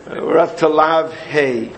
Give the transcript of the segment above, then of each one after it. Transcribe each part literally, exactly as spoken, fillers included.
Uh, we're up to Lav Hey.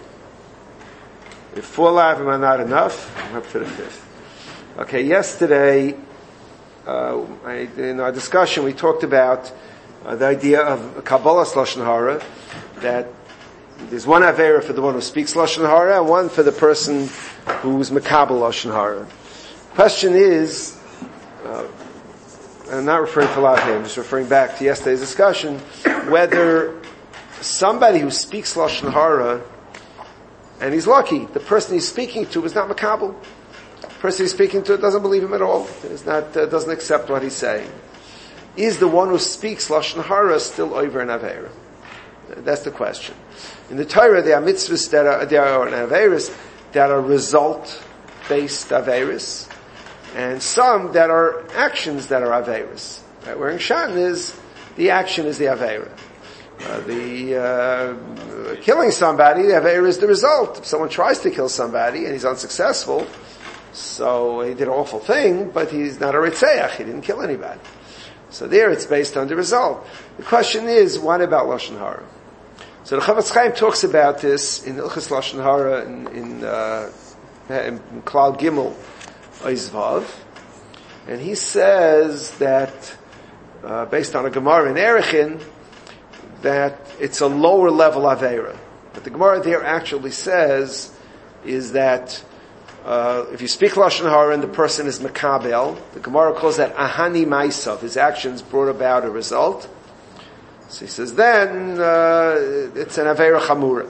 If four Lavim are not enough, I'm up to the fifth. Okay, yesterday, uh, I, in our discussion, we talked about uh, the idea of Kabbalah's Lashon Hara, that there's one Avera for the one who speaks Lashon Hara, and one for the person who's Mekabel Lashon Hara. Question is, uh, I'm not referring to Lav Hey, I'm just referring back to yesterday's discussion, whether somebody who speaks Lashon Hara, and he's lucky, the person he's speaking to is not Makabel. The person he's speaking to doesn't believe him at all. Is not, uh, doesn't accept what he's saying. Is the one who speaks Lashon Hara still over an Aveira? That's the question. In the Torah, there are mitzvahs that are, there are Aveiras that are result-based Aveiras, and some that are actions that are Aveiras. Right? Where in Shan is, the action is the Aveira. Uh, the uh, killing somebody, the Aveira is the result. If someone tries to kill somebody and he's unsuccessful, so he did an awful thing, but he's not a Ritzeach, he didn't kill anybody. So there it's based on the result. The question is, what about Lashon Hara? So the Chavetz Chaim talks about this in Ilchas Lashon Hara in, in, uh, in Klal Gimel Oizvav, and he says that, uh, based on a Gemara in Erechin, that it's a lower level Aveira. But the Gemara there actually says is that uh, if you speak Lashon Hara and the person is Mekabel, the Gemara calls that Ahani Maisav. His actions brought about a result. So he says then uh, it's an Aveira Chamura.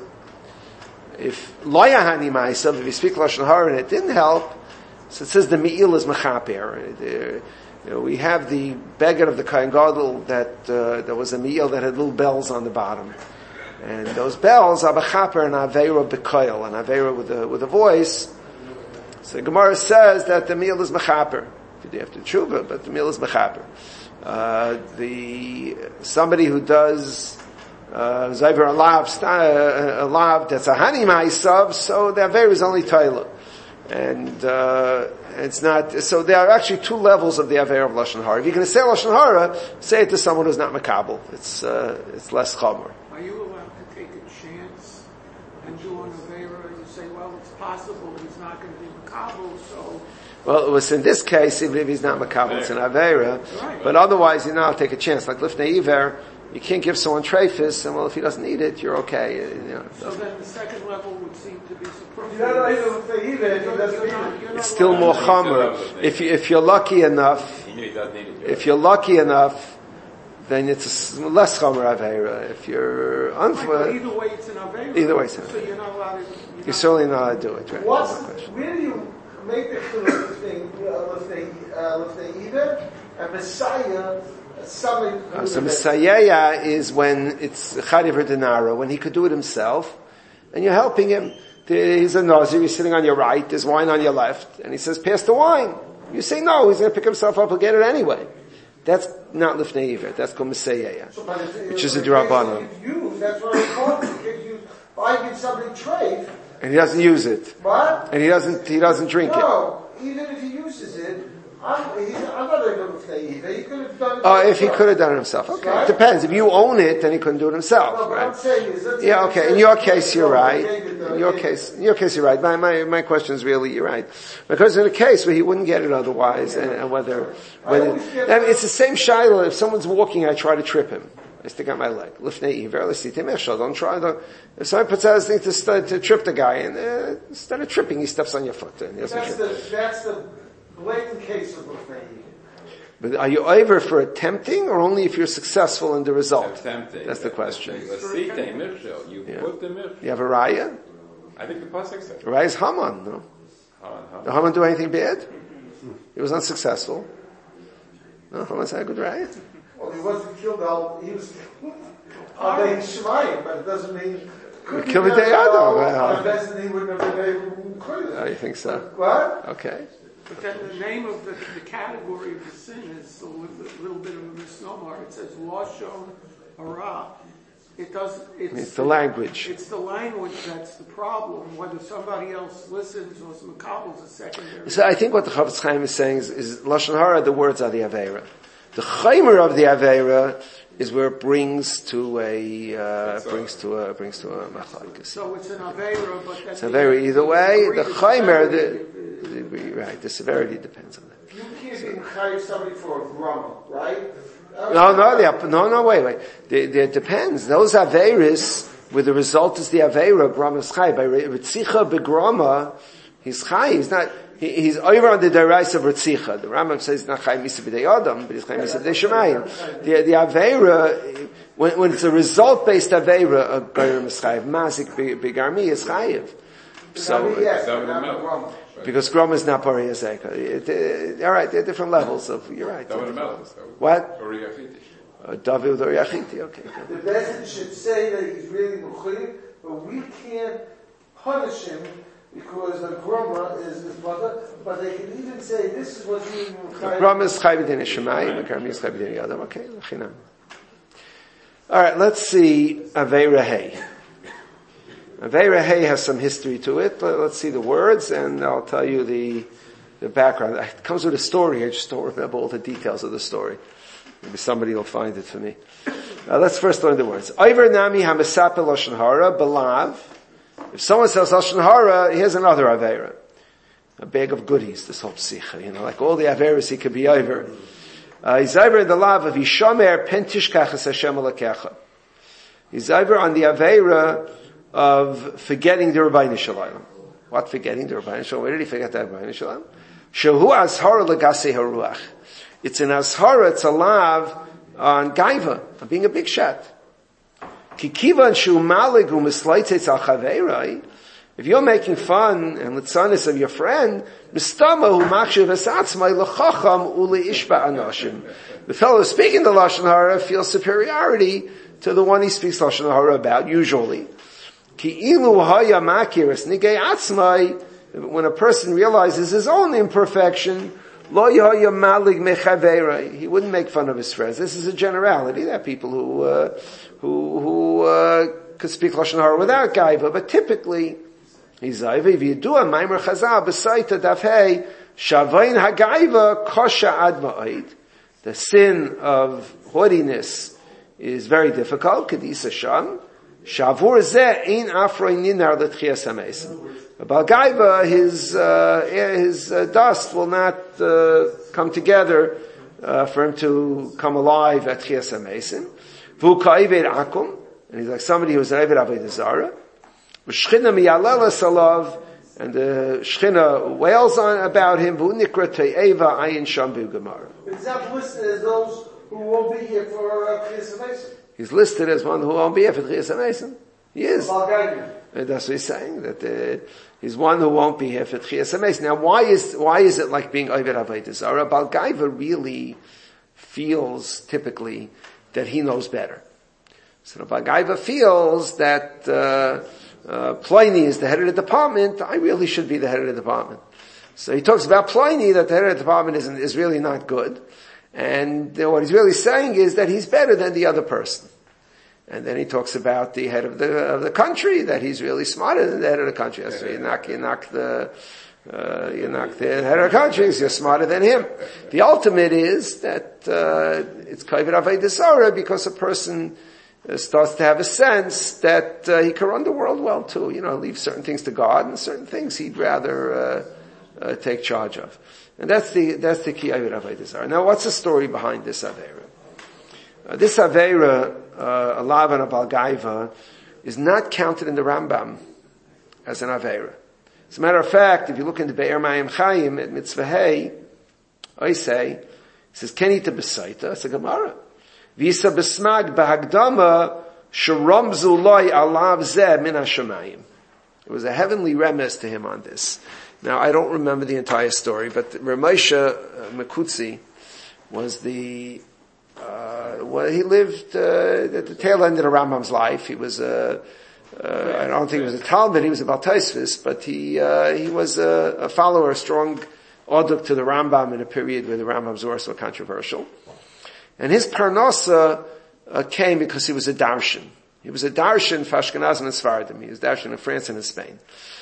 If Lo Ahani Maisav, if you speak Lashon Hara and it didn't help, so it says the Me'il is Mechaper. You know, we have the beggar of the Kohen Gadol that uh, there was a meal that had little bells on the bottom, and those bells are b'chaper and aveira b'koil, and aveira with a with a voice. So the Gemara says that the meal is mechaper. You have to tshuva, but the meal is mechaper. Uh, the somebody who does zayver uh, alav uh, alav that's a hani ma'asav, so the aveira is only toilet. And, uh, it's not, so there are actually two levels of the Aveira of Lashon Hara. If you're going to say Lashon Hara, say it to someone who's not Makabel. It's, uh, it's less Chomer. Are you allowed to take a chance and do an Aveira and you say, well, it's possible he's not going to be Makabel, so... Well, it was in this case, even if he's not Makabel, it's an Aveira. Right. But otherwise, you know, I'll take a chance. Like Lifnei Iver, you can't give someone treifus, and well, if he doesn't need it, you're okay. You know, so then the second level would seem to be surprising. It's still more chomer. If you, if you're lucky enough, if you're lucky enough, then it's a less chomer aveira. If you're unfair, either way, it's an aveira. Either way, it's an aveira. So you're not allowed to. You're, you're certainly not allowed to do it. Right? What's, where do you make the thing? Let's say either a Messiah. Uh, so Messiah is when it's Chariv Denara, when he could do it himself, and you're helping him. He's a Nazir, he's sitting on your right, there's wine on your left, and he says, pass the wine. You say no, he's going to pick himself up and get it anyway. That's not Lifnei Iver, that's called Messiah, so, which is a D'Rabbanan. That's what it's called. If I give somebody trade, and he doesn't use it. What? And he doesn't, he doesn't drink no, it. No, even if he uses it, I'm, he's, I'm not going to say either. He could have done it. Oh, himself. if he could have done it himself. Okay. Right? It depends. If you own it, then he couldn't do it himself, no, right? I'm saying is, yeah, okay. In your case, you're right. In your case, in your case, you're right. My, my, my question is really, you're right. Because in a case where he wouldn't get it otherwise, and, and whether, whether, I mean, it's the same shiloh. If someone's walking, I try to trip him. I stick out my leg. Lifnei Iver, let's see, don't try, don't, if someone puts out his thing to, st- to trip the guy, and, uh, instead of tripping, he steps on your foot. And he that's trip. the, that's the blatant case of Lifnei Iver. But are you over for attempting, or only if you're successful in the result? Attempting. That's the question. You yeah. put the mirchel. You have a raya? I think the pasuk says. Raya is Haman, no? Haman, Haman. Did Haman do anything bad? He was unsuccessful. No, Haman's had a good raya. Well, he wasn't killed all, he was I'll make Shemayim, but it doesn't mean... Kill the day Adam. Well, he wouldn't have been able to kill it. Oh, you think so? What? Okay. But then the name of the, the category of the sin is a little, little bit of a misnomer. It says Lashon Hara. It does. It's, it's the language. It's the language that's the problem. Whether somebody else listens or some Makabel is a secondary. So I think what the Chavetz Chaim is saying is, is Lashon Hara. The words are the Aveira. The chaimer of the Aveira is where it brings to a, uh, brings to a, brings to a machlokes. So it's an Aveira, but that's... It's Aveira either way. The chaimer, the, the, the, right, the severity depends on that. You can't be hire somebody for a grumma, right? No, no, they, no, no, wait, wait. It depends. Those Aveiris, where the result is the Aveira, grama is chai. By Ritzicha begrama, he's chai, he's not, he, he's over on the derais of Ritzicha. The Rambam says not chai misa b'dei Adam, but he's chai misa b'dei Shemayim. The, the Aveira, when, when it's a result-based Aveira, a Goyim is chayiv. Mazik begarmi is chayiv. So, yes, because grama is not Bari Yazeka. All right, there are different levels of, you're right. What? Uh, David or Yachiti, okay. The Bezin should say that he's really Mukhayim, but we can't punish him because the grama is his mother, but they can even say this is what he Mukhayim. Grama is Chayv Din Shemayim, the Garmi is Chayv Din Yadam, okay, Lachinam. Alright, let's see Aveira Hay. Aveira Hay has some history to it. Let's see the words, and I'll tell you the the background. It comes with a story, I just don't remember all the details of the story. Maybe somebody will find it for me. Uh, let's first learn the words. Ayver nami hamisapel lashon hara belav. If someone says lashon hara, here's another aveira, a bag of goodies. This whole psicha, you know, like all the aveiras he could be over. Uh, he's over in the lav of Yishomer pentishkachas Hashem alakecha. He's over on the aveira of forgetting the Rabbeinu Shalom. What forgetting the Rabbeinu Shalom? Where did he forget the Rabbeinu Shalom? Shehu azhara legasei haruach. It's an azhara, it's a lav on gaiva, on being a big shot. Kikivan shu malig u'mislaites al chaveirai. If you're making fun and litzanis of your friend, mistama hu machshav esatzmai lechacham u'leishba anoshim. The fellow speaking the lashon hara feels superiority to the one he speaks lashon hara about, usually. Ki ilu haya makiris nigei atzmai. When a person realizes his own imperfection, Lo yahya malig mechaverai. He wouldn't make fun of his friends. This is a generality. There are people who uh, who who uh, could speak lashon hara without gaiva, but typically he's zayve. V'yidua maimer chazal b'saita dafhei shavain hagaiva kosha ad ma'id. The sin of haughtiness is very difficult. Kedisa sham shavur zeh ein afroi ninar l'tchias hamesim. Bal Gaiva, his, uh, his uh, dust will not uh, come together uh, for him to come alive at Chias HaMesim. V'hu ka'ived akum, and he's like somebody who's an Eved Avodah Zarah. V'shchina miyalelas alav, and the Shchina wails on about him. V'hu nikra te'eva ayin sham b'Gemara. It's not listed as those who won't be here for uh, Chias HaMesim. He's listed as one who won't be here for Chias HaMesim. He is. Bal Gaiva. And that's what he's saying, that uh, he's one who won't be here for Tchias HaMesim. Now, why is why is it like being Oved Avodah Zarah? Bal Gaiva really feels typically that he knows better. So the Bal Gaiva feels that uh, uh, Pliny is the head of the department. I really should be the head of the department. So he talks about Pliny, that the head of the department is is really not good, and uh, what he's really saying is that he's better than the other person. And then he talks about the head of the of the country, that he's really smarter than the head of the country. So you knock you knock the uh, you knock the head of the country, you're smarter than him. The ultimate is that uh, it's kavod avodah zarah because a person uh, starts to have a sense that uh, he can run the world well too. You know, leave certain things to God and certain things he'd rather uh, uh, take charge of. And that's the that's the key kavod avodah zarah. Now, what's the story behind this aveira? Uh, this aveira, uh, alav and a bal gaiva, is not counted in the Rambam as an aveira. As a matter of fact, if you look into Be'er Mayim Chayim at Mitzvah Hay, I say, it says, Kenita b'saita, it's a Gemara. Visa b'smag b'hagdama, sheromzu loy alav zeh min hashamayim. It was a heavenly remiss to him on this. Now, I don't remember the entire story, but Ramesha uh, Mekutzi was the Uh, well, he lived uh, at the tail end of the Rambam's life. He was a, uh, I don't think he was a Talmud, he was a Baal Tosfos, but he uh, he was a, a follower, a strong oduk to the Rambam in a period where the Rambam's works were controversial. And his parnasa uh, came because he was a darshan. He was a darshan for Ashkenazim and Sfaradim. He was darshan in France and in Spain.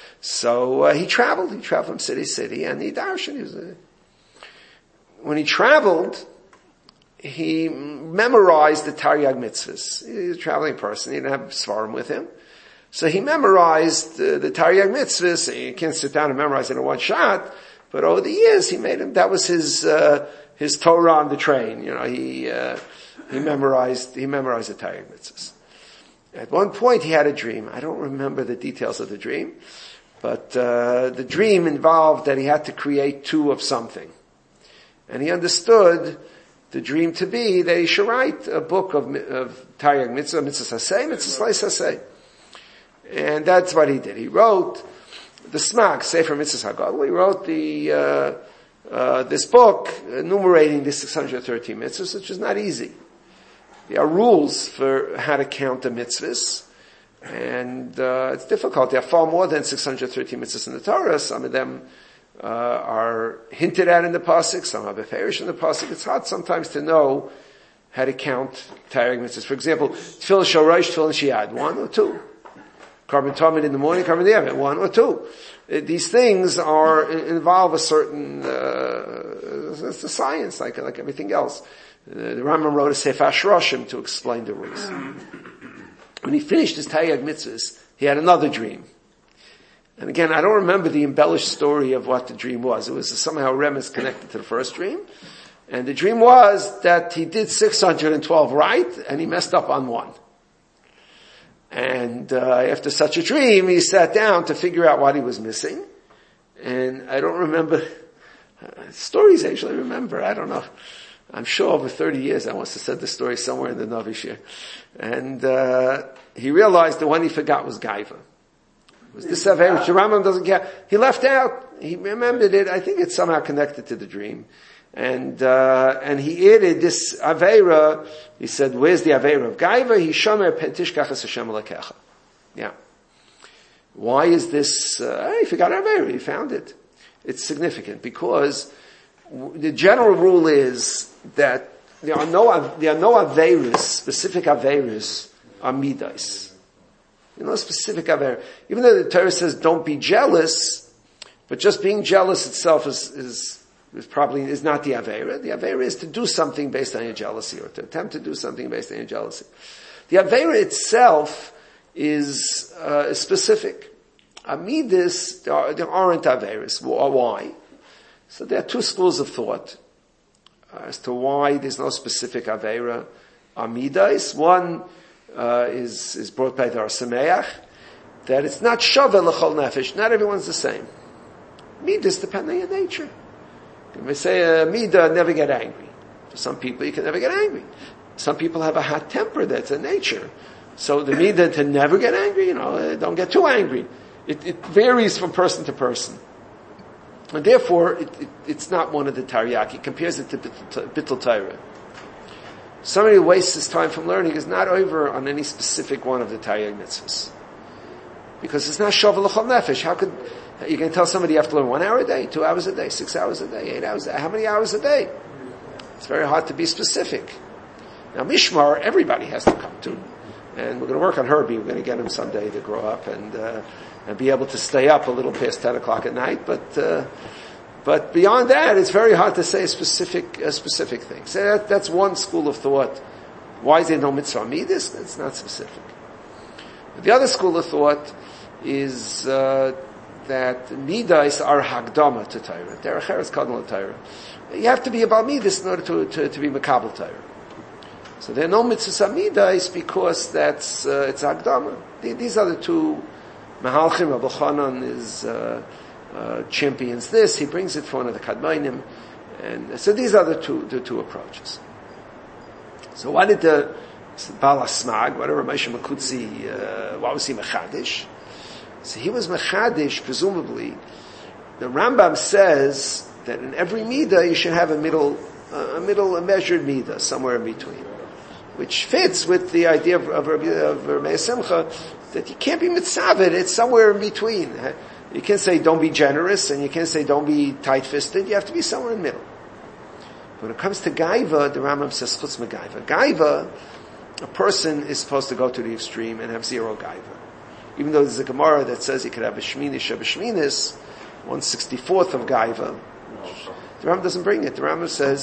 So uh, he traveled. He traveled from city to city, and he darshan. He was a, when he traveled, he memorized the Taryag mitzvahs. He was a traveling person. He didn't have Svarim with him. So he memorized uh, the Taryag mitzvahs. You can't sit down and memorize it in one shot. But over the years, he made him, that was his, uh, his Torah on the train. You know, he, uh, he memorized, he memorized the Taryag mitzvahs. At one point, he had a dream. I don't remember the details of the dream. But, uh, the dream involved that he had to create two of something. And he understood the dream to be that he should write a book of, of Taryag mitzvah, mitzvah saseh, mitzvah slice saseh. And that's what he did. He wrote the Smag, Sefer Mitzvah Hagadol. He wrote the, uh, uh, this book enumerating the six hundred thirteen mitzvahs, which is not easy. There are rules for how to count the mitzvahs. And, uh, it's difficult. There are far more than six hundred thirteen mitzvahs in the Torah. Some of them, uh, are hinted at in the pasuk. Some are beferish in the pasuk. It's hard sometimes to know how to count Taryag mitzvahs. For example, Tefillah Shorosh, Tefillah Shiad, one or two. Carbon Talmud in the morning, carbon the Emet, one or two. Uh, these things are, involve a certain, uh, it's a science, like, like everything else. Uh, the Rambam wrote a Sefer Shroshim to explain the rules. When he finished his Taryag mitzvahs, he had another dream. And again, I don't remember the embellished story of what the dream was. It was somehow remiss connected to the first dream. And the dream was that he did six hundred twelve right, and he messed up on one. And uh, after such a dream, he sat down to figure out what he was missing. And I don't remember, uh, stories I actually remember, I don't know. I'm sure over thirty years I must have said the story somewhere in the Novishir. And uh, he realized the one he forgot was Gaiva. It was this Aveira, which the Rambam doesn't get. He left out, he remembered it, I think it's somehow connected to the dream. And, uh, and he added this Aveira, he said, where's the Aveira of Gaiva? He shomer pentishkachas Hashem alakecha. Yeah. Why is this, uh, he forgot Aveira, he found it. It's significant because the general rule is that there are no, there are no Aveiras, specific Aveiras, are midas. You know, specific Aveira. Even though the Torah says don't be jealous, but just being jealous itself is, is, is probably, is not the Aveira. The Aveira is to do something based on your jealousy, or to attempt to do something based on your jealousy. The Aveira itself is, uh, specific. Amidis, there, are, there aren't Aveiras. Why? So there are two schools of thought uh, as to why there's no specific Aveira. Amidis, one, uh, is, is brought by the Or Sameach, that it's not Shaveh L'chol Nefesh. Not everyone's the same. Midas depend on your nature. You may say a uh, midah, never get angry. For some people, you can never get angry. Some people have a hot temper, that's a nature. So the midah to never get angry, you know, uh, don't get too angry. It, it varies from person to person. And therefore, it, it, it's not one of the Taryag. He compares it to Bittul Torah. Somebody who wastes his time from learning is not over on any specific one of the Taryag mitzvahs. Because it's not Shaveh L'chol Nefesh. How could, you can tell somebody you have to learn one hour a day, two hours a day, six hours a day, eight hours a day. How many hours a day? It's very hard to be specific. Now Mishmar, everybody has to come to. And we're going to work on Herbie. We're going to get him someday to grow up and, uh, and be able to stay up a little past ten o'clock at night. But, uh, but beyond that, it's very hard to say a specific, a specific thing. So that, that's one school of thought. Why is there no mitzvah midas? It's not specific. The other school of thought is, uh, that midas are hagdama to Torah. Derech eretz kadmon Torah. You have to be about midas in order to, to, to be makabel Torah. So there are no mitzvahs midas because that's, uh, it's hagdama. These are the two, Mahalchim, Rabbi Chanan is, uh, uh, champions this, he brings it for one of the Kadmainim, and so these are the two, the two approaches. So why did the, Bala Smag, whatever Moshe Makutzi, uh, why was he Mechadish? So he was Mechadish, presumably. The Rambam says that in every midah you should have a middle, uh, a middle, a measured midah, somewhere in between. Which fits with the idea of, of, of Rabbi Simcha, that you can't be mitzaved, it's somewhere in between. You can't say don't be generous, and you can't say don't be tight-fisted, you have to be somewhere in the middle. When it comes to Gaiva, the Rambam says chutz megaiva. Gaiva, a person is supposed to go to the extreme and have zero Gaiva. Even though there's a Gemara that says he could have a Shminish of a Shminis, one sixty-fourth of Gaiva. The Rambam doesn't bring it. The Rambam says,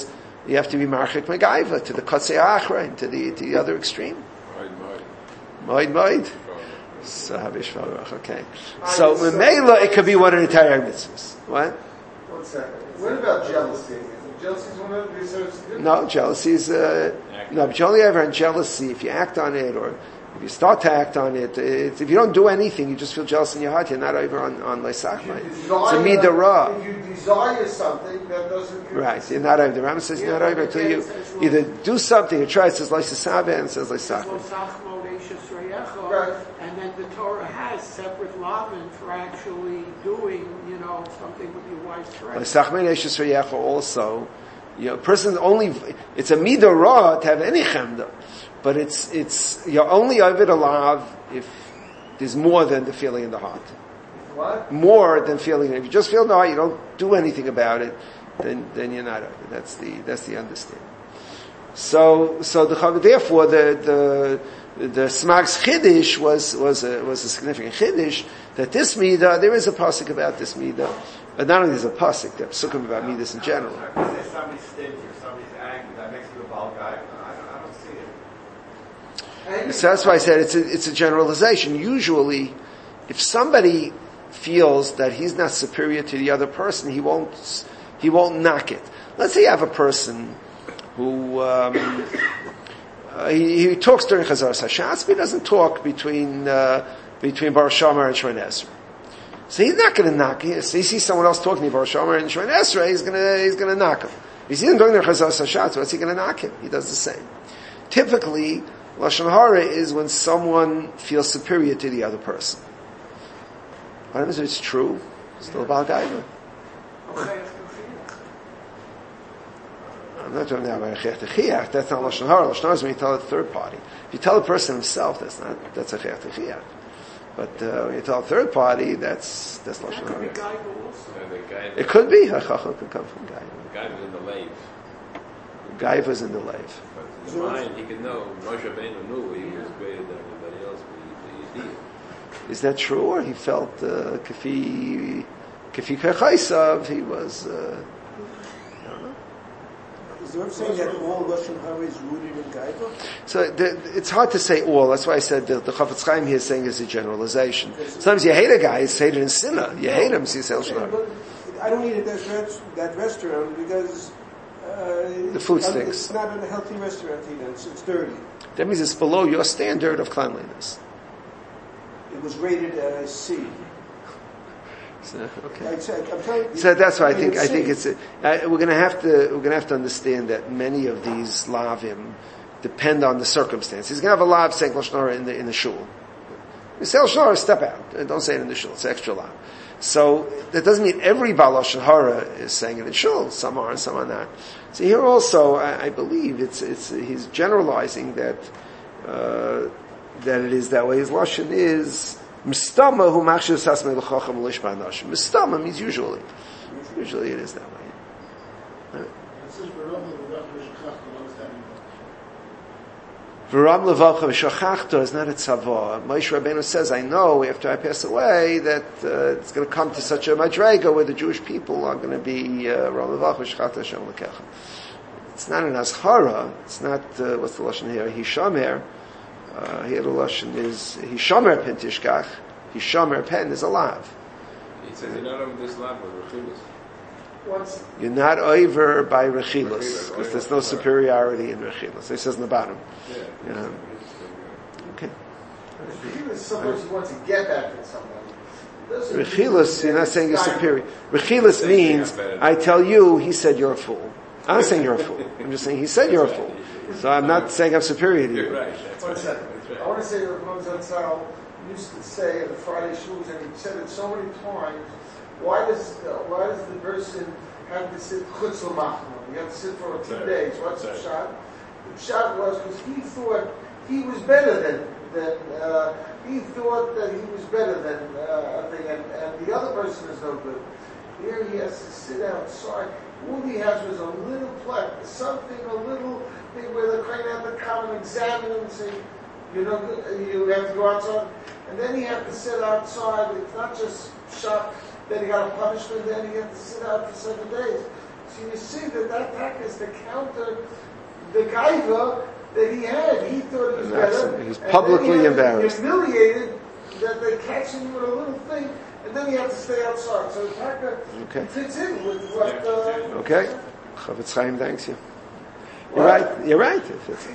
you have to be marchik megaiva to the kotzei achrein, to the to the other extreme. Moed moed. So habish varach. Okay. So memela, it could be one of the entire mitzvahs. What? One second. What about jealousy? Jealousy is one of the research. No, jealousy is uh, no, but you only ever on jealousy if you act on it, or if you start to act on it. It's, if you don't do anything, you just feel jealous in your heart. You're not over on on leisachmai. It's a midah. If you desire something, that doesn't. Right, you're not over. The Rambam says you're not over until you either do something or try. It says leisachmai and says leisachmai. Right. And then the Torah has separate lavin for actually doing, you know, something with your wife's friend. Also, you know, a person only, it's a midah ra to have any chemda, but it's, it's, you're only over the lav if there's more than the feeling in the heart. What? More than feeling. If you just feel in the heart, you don't do anything about it, then, then you're not over. That's the, that's the understanding. So, so the, therefore the, the, The Smag's Chiddush was, was a, was a significant Chiddush, that this Midah, there is a pasuk about this Midah, but not only is a pasuk, there are pasukim about Midas in general. If somebody's stingy or somebody's angry, that makes you a bald guy. I don't, I don't see it. So that's why I said it's a, it's a generalization. Usually, if somebody feels that he's not superior to the other person, he won't, he won't knock it. Let's say you have a person who, um, Uh, he, he talks during Chazaras Hashas, but he doesn't talk between uh, between Bar Shomer and Shemon Esrei. So he's not going to knock him. So he sees someone else talking to Bar Shomer and Shemon Esrei, he's going to he's going to knock him. If he sees him during the Chazaras Hashas, what's he going to knock him? He does the same. Typically, Lashon Hara is when someone feels superior to the other person. What happens if it's true? Still a Baal Gaiva. I'm not talking now about a chayach techiyach. That's not lashon hara. Lashon hara is when you tell a third party. If you tell a person himself, that's not that's a chayach techiyach. But uh, when you tell a third party, that's that's lashon hara. It could be. A chacham could come from gaiva. Gaiva in the lave. Gaiva is in the lave. But in mind, he could know. Moshe Rabbeinu knew he was greater than everybody else. But he, he is that true, or he felt uh, kafi kafi kachaisav? He was. Uh, Is the Rav saying that all Lashon Hara is rooted in Gaiva? So the, it's hard to say all. That's why I said the, the Chafetz Chaim here is saying is a generalization. Sometimes you hate a guy, it's hated in Sinna. You hate him, so you say Lashon Hara. I don't eat at that, that restaurant because uh, the food it's, stinks. It's not a healthy restaurant either. It's, it's dirty. That means it's below your standard of cleanliness. It was rated uh, C. So, okay. I, I'm telling you, so that's why I think I C. think it's a, uh, we're going to have to we're going to have to understand that many of these lavim depend on the circumstance. He's going to have a lav saying lashon hara in the in the shul. You say lashon hara, step out. Don't say it in the shul. It's extra lav. So that doesn't mean every baal lashon hara is saying it in shul. Some are and some are not. So here also, I, I believe it's it's he's generalizing that uh, that it is that way. His lashon is. Mistama who machshir sasmei l'chacham l'ishma nashim. Mistama means usually. Usually it is that way. V'ram levacha v'shachachta is not a tzava. Moshe Rabbeinu says, I know after I pass away that uh, it's going to come to such a madrega where the Jewish people are going to be uh, ram levacha v'shachachta Hashem l'kecha. It's not an azhara. It's not, uh, what's the lashon here? Hishamer. Uh, here the lashon is Hishamer pen tishkach. Hishamer pen is a lav. He says you're not over this lav with rechilas. What's You're not over by rechilas because there's no superiority in rechilas. It says in the bottom. Yeah. You know. Okay. Rechilas sometimes you want to get back at somebody. Rechilas, you're not saying you're superior. Rechilas means I tell you, he said you're a fool. I'm not saying you're a fool. I'm just saying he said you're a fool. So I'm not saying I'm superior to you. You're right. That's One right. second. That's I want to say that Rabbi Zatzal used to say at the Friday shul, and he said it so many times. Why does uh, why does the person have to sit chutz l'machmon? You have to sit for two Right. days. What's Right. the shot? The shot was because he thought he was better than than uh, he thought that he was better than uh, a thing, and, and the other person is no good. Here he has to sit outside. All he has was a little plaque, something a little thing where the crane had to come and examine him and say, you know, you have to go outside. And then he had to sit outside. It's not just shot, then he got a punishment, then he had to sit out for seven days. So you see that that attack is to counter the gaiva that he had. He thought he was better. He's publicly he embarrassed. Humiliated that they catch him with a little thing, and then he had to stay outside. So the attacker okay. fits in with what. Uh, okay. Chavetz Chaim thanks you. You're what? right. You're right.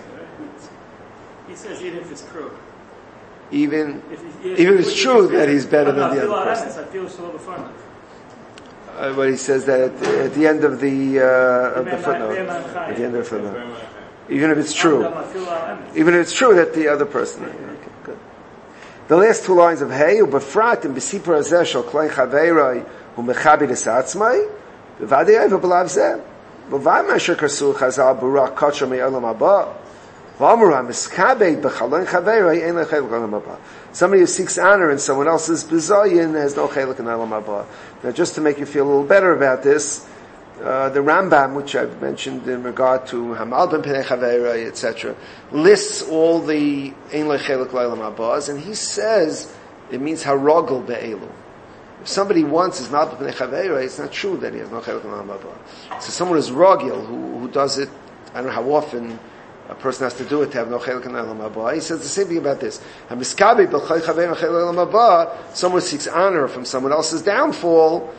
He says even if it's true. Even if, if, even if it's true that he's better no, than the no, other person. I feel so fun. Uh, but he says that at the, at the end of the uh, of the footnote, at the end of the footnote, even if it's true, even if it's true that the other person. Okay, good. The last two lines of Hey ubefrat and besipur hazeh shel klei chaveiroi hu mechabed es atzmai v'vadei eva b'lav zeh v'vad masher kasu chazal burak kotcher me'olam haba v'amura miskabed b'chalon chaveiroi ein lechelek olam haba. Somebody who seeks honor in someone else's bizayin has no chelik in olam haba. Now, just to make you feel a little better about this, uh, the Rambam, which I've mentioned in regard to Hamal ben Penei Chaveiroi, et cetera, lists all the Ein Lechelik L'Olam Habas, and he says it means Harogel Be'elu. If somebody wants his Mal ben Penei Chaveiroi, it's not true that he has no Chelik L'Olam Haba. So someone is Rogel, who, who does it, I don't know how often a person has to do it to have no chelik in olam haba. He says the same thing about this. Someone seeks honor from someone else's downfall.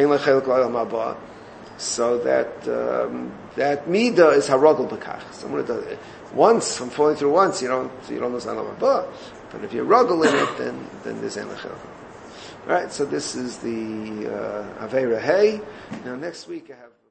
So that um, that midah is harogel b'kach. Someone who does it once from falling through once, you don't you don't lose olam haba. But if you're rogel in it, then then there's ein lechelik. All right. So this is the uh, Aveira Hey. Now next week I have.